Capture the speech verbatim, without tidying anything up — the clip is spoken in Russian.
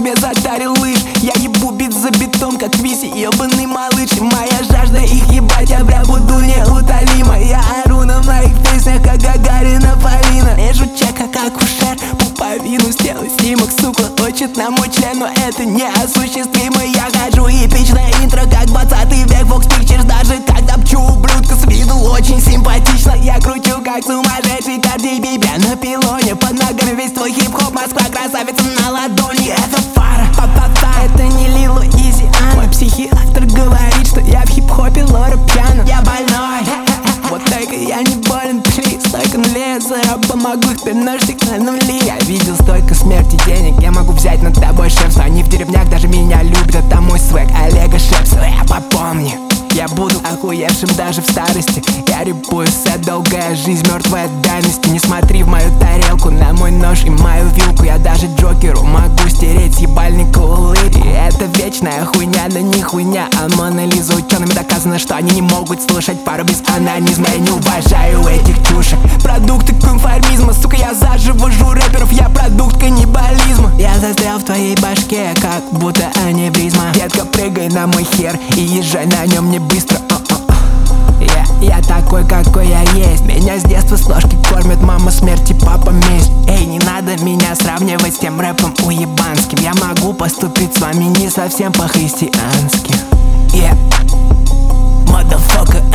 тебе зашарил лыж. Я ебу бит за битом, как Виси, ебаный малыш. И моя жажда их ебать, я бля буду неутолима. Я ору на моих песнях, как Гагарина Полина. Режу чека, как ушер, пуповину сделай снимок. Сука, хочет на мой член, но это неосуществимо. Я хожу эпичное интро, как двадцатый век, Fox Pictures. Даже когда пчу ублюдка с виду очень симпатично. Я кручу, как сумасшедший Cardi B, бля на пилоне. Под ногами весь твой хип-хоп, Москва красавица на ладони. Это фара, па-па-па, это не Лилу Изи, а мой психиатр говорит, что я в хип-хопе Лора Пьяно. Я больной, вот только я не болен, плиз. Столько нулей я помогу, теперь ножик на нули. Я видел столько смерти денег, я могу взять над тобой шефство. Они в деревнях даже меня любят, это мой свэг Олега Шепсова. Я попомни, я буду охуевшим даже в старости. Я репую сет, долгая жизнь, мертвая дальность. Не смотри в мою тарелку, на мой нож и мою вилку. Я даже Джокеру могу стереть с ебальника улыбки. Это вечная хуйня, да не хуйня, а Мона Лиза. Учеными доказано, что они не могут слушать пару без анонизма. Я не уважаю этих чушек, продукты конформизма. Сука, я заживожу рэперов, я продукт каннибализма. Я застрял в твоей башке, как будто аневризма. Детка, прыгай на мой хер и езжай на нем не быстро. Я, я такой, какой я есть. Меня с детства с ложки кормят мама смерть и папа месть. Эй, не надо меня сравнивать с тем рэпом уебанским. Я могу поступить с вами не совсем по-христиански. Yeah, motherfucker.